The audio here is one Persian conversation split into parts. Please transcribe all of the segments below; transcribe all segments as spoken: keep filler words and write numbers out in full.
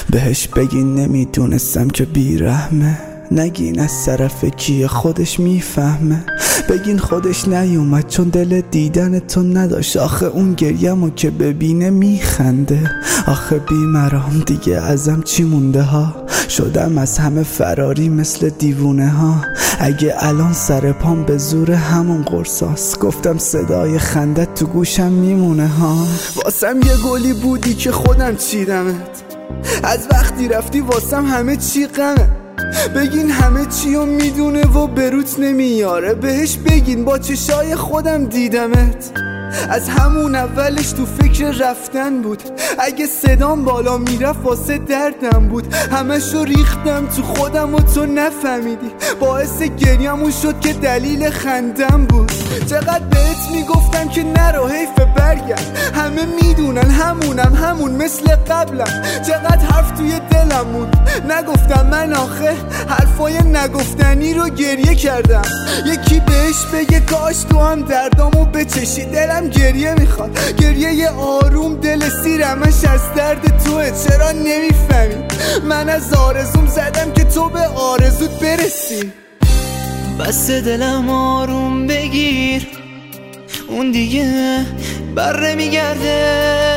بهش بگین نمیدونستم که بیرحمه، نگین از طرف کیه خودش میفهمه، بگین خودش نیومد چون دل دیدن تو نداشت، آخه اون گریمو که ببینه میخنده. آخه بیمرام دیگه ازم چی مونده ها، شدم از همه فراری مثل دیوونه ها. اگه الان سر پام به زور همون قرصاست، گفتم صدای خندت تو گوشم میمونه ها. واسم یه گلی بودی که خودم چیدمت، از وقتی رفتی واسم همه چی غمه. بگین همه چی رو میدونه و بروت نمیاره، بهش بگین با چشای خودم دیدمت. از همون اولش تو فکر رفتن بود، اگه صدام بالا میرفت واسه دردم بود. همشو ریختم تو خودم و تو نفهمیدی، باعث گریمون شد که دلیل خندم بود. چقدر بهت میگفتم که نرو حیف برگرد، همه میدونن همونم همون مثل قبلم. چقدر حرف توی دلم موند نگفتم، من آخه حرفای نگفتنی رو گریه کردم. یکی بهش بگه کاش تو هم دردامو بچشی، دلم گریه میخواد، گریه یه آروم دل سیرمش از درد توه. چرا نمیفهمی من از آرزوم زدم که تو به آرزوت برسی؟ بس دلم آروم بگیر، اون دیگه بر نمیگرده.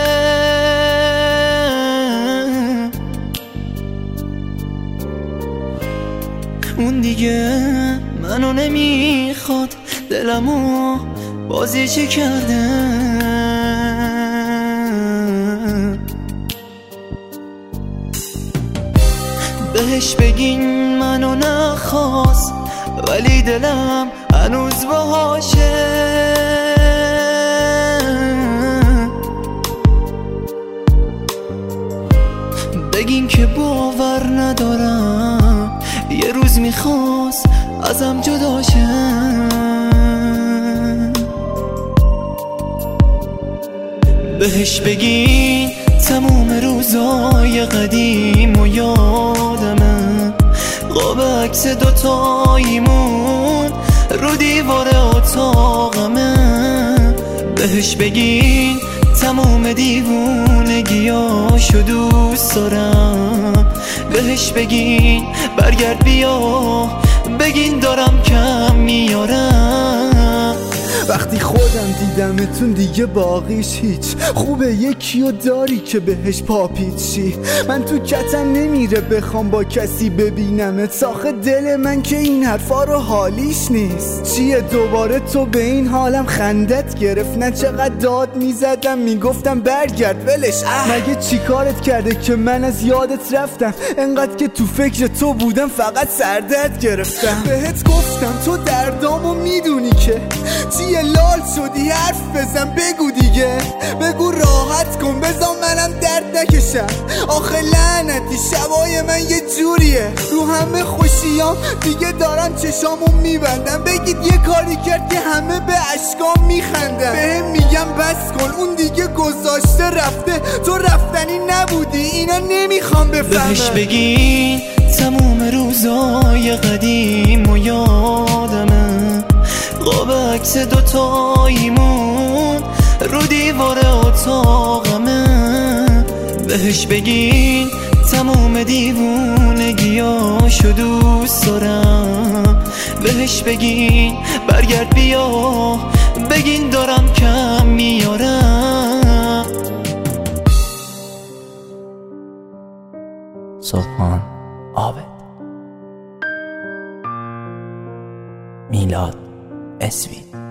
اون دیگه منو نمیخواد، دلمو بازی چه کرده. بهش بگین منو نخواست، ولی دلم هنوز باهاشه. بگین که باور ندارم، یه روز میخواست ازم جدا شه. بهش بگین تموم روزای قدیم و یادمه، قاب عکس دوتاییمون رو دیوار اتاقمه. بهش بگین تموم دیوونگیاشو دوست دارم. بهش بگین برگرد بیا، بگین دارم کم میارم. وقتی خودم دیدمتون دیگه باقیش هیچ، خوبه یکی و داری که بهش پاپیچی. من تو کتم نمیره بخوام با کسی ببینمت، آخه دل من که این حرفا رو حالیش نیست. چیه دوباره تو به این حالم خندت گرفت؟ نه چقدر داد میزدم میگفتم برگرد ولش. مگه چی کارت کرده که من از یادت رفتم؟ انقدر که تو فکر تو بودم فقط سردت گرفتم. بهت گفتم تو دردامو میدونی که چیه، لال شدی حرف بزن بگو دیگه، بگو راحت کن بزن منم درد نکشم. آخه لعنتی شبای من یه جوریه، رو همه خوشیام دیگه دارم چشامو میبندم. بگید یه کاری کرد که همه به اشکام میخندم. بهم میگم بس کن اون دیگه گذاشته رفته، تو رفتنی نبودی اینا نمیخوام بفهمم. بهش بگین تموم روزای قدیم و یادمه، قاب عکس دوتاییمون رو دیوار اتاقمه. بهش بگین تموم دیوونگیاشو دوست دارم. بهش بگین برگرد بیا، بگین دارم کم میارم. سلطان عابد، میلاد اسوی.